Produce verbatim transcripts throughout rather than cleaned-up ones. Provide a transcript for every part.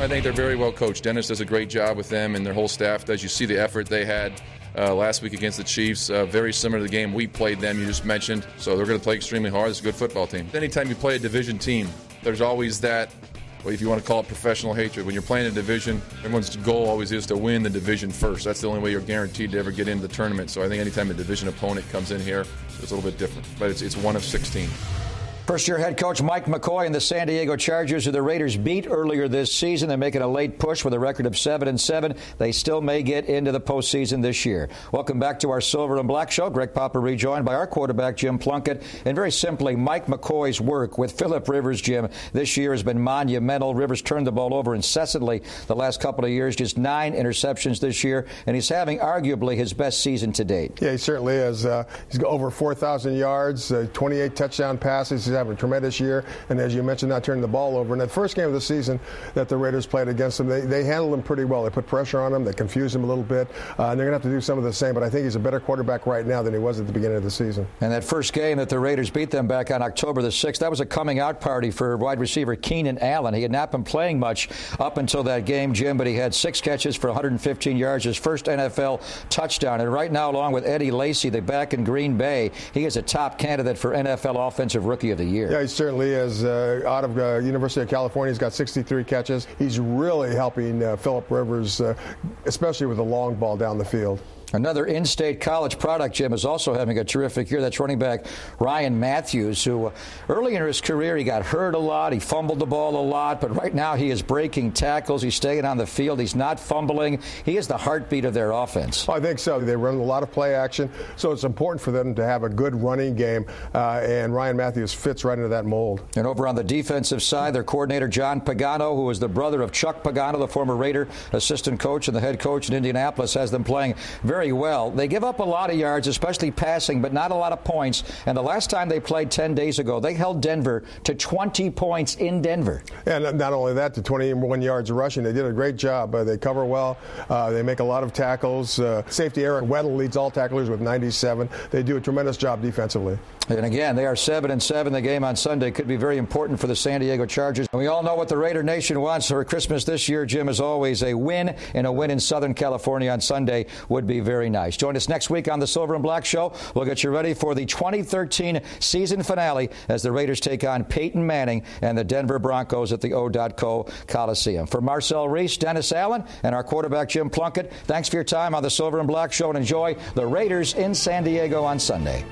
I think they're very well coached. Dennis does a great job with them, and their whole staff does. You see the effort they had uh, last week against the Chiefs, uh, very similar to the game we played them, you just mentioned. So they're going to play extremely hard. It's a good football team. Anytime you play a division team, there's always that, well, if you want to call it professional hatred. When you're playing a division, everyone's goal always is to win the division first. That's the only way you're guaranteed to ever get into the tournament. So I think anytime a division opponent comes in here, it's a little bit different. But it's, it's one of sixteen. First-year head coach Mike McCoy and the San Diego Chargers, who the Raiders beat earlier this season. They're making a late push with a record of seven and seven. They still may get into the postseason this year. Welcome back to our Silver and Black Show. Greg Papa rejoined by our quarterback, Jim Plunkett. And very simply, Mike McCoy's work with Philip Rivers, Jim, this year has been monumental. Rivers turned the ball over incessantly the last couple of years, just nine interceptions this year, and he's having arguably his best season to date. Yeah, he certainly is. Uh, he's got over four thousand yards, uh, twenty-eight touchdown passes. He's having a tremendous year, and as you mentioned, not turning the ball over. In that first game of the season that the Raiders played against him, they, they handled him pretty well. They put pressure on him, they confused him a little bit, uh, and they're going to have to do some of the same, but I think he's a better quarterback right now than he was at the beginning of the season. And that first game that the Raiders beat them back on October the sixth, that was a coming-out party for wide receiver Keenan Allen. He had not been playing much up until that game, Jim, but he had six catches for one hundred fifteen yards, his first N F L touchdown. And right now, along with Eddie Lacy, the back in Green Bay, he is a top candidate for N F L Offensive Rookie of the Year. Yeah, he certainly is. Uh, out of uh, University of California, he's got sixty-three catches. He's really helping uh, Philip Rivers, uh, especially with the long ball down the field. Another in-state college product, Jim, is also having a terrific year. That's running back Ryan Matthews, who uh, early in his career he got hurt a lot. He fumbled the ball a lot, but right now he is breaking tackles. He's staying on the field. He's not fumbling. He is the heartbeat of their offense. I think so. They run a lot of play action, so it's important for them to have a good running game, uh, and Ryan Matthews fits right into that mold. And over on the defensive side, their coordinator, John Pagano, who is the brother of Chuck Pagano, the former Raider assistant coach and the head coach in Indianapolis, has them playing very well. They give up a lot of yards, especially passing, but not a lot of points. And the last time they played ten days ago, they held Denver to twenty points in Denver. And not only that, to twenty-one yards rushing. They did a great job. Uh, they cover well. Uh, they make a lot of tackles. Uh, safety Eric Weddle leads all tacklers with ninety-seven. They do a tremendous job defensively. And again, they are seven and seven. The game on Sunday could be very important for the San Diego Chargers. And we all know what the Raider Nation wants for Christmas this year, Jim, as always. A win, and a win in Southern California on Sunday would be very nice. Join us next week on the Silver and Black Show. We'll get you ready for the twenty thirteen season finale as the Raiders take on Peyton Manning and the Denver Broncos at the O dot co Coliseum. For Marcel Reese, Dennis Allen, and our quarterback Jim Plunkett, thanks for your time on the Silver and Black Show, and enjoy the Raiders in San Diego on Sunday.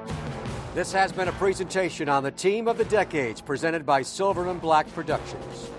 This has been a presentation on the Team of the Decades presented by Silver and Black Productions.